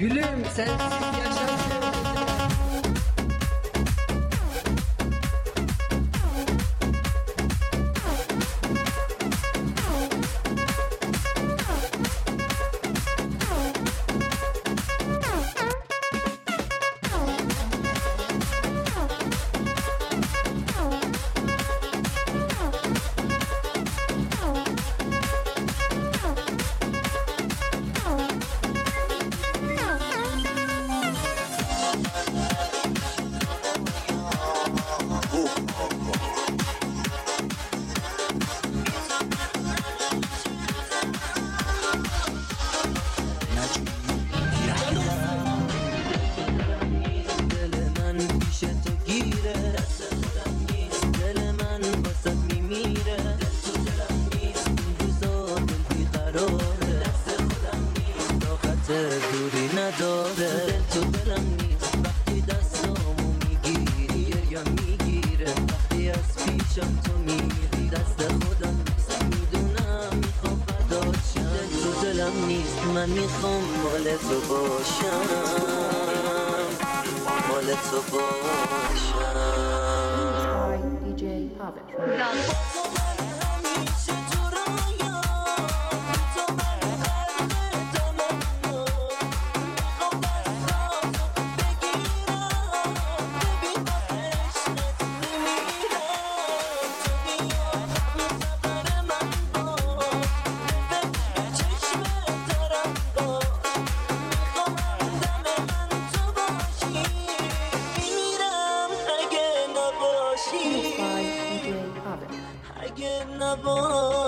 Gülüm sensiz yaşamıyorum. دوری نداره دل تو دلم نیست وقتی دستامو میگیری گریم میگیره وقتی از پیشم تو میری دست خودم نیست میدونم میخوام فدات شم دل تو دلم نیست من میخوام مال تو باشم مال تو باشم DJ Pavic. اگه نباشی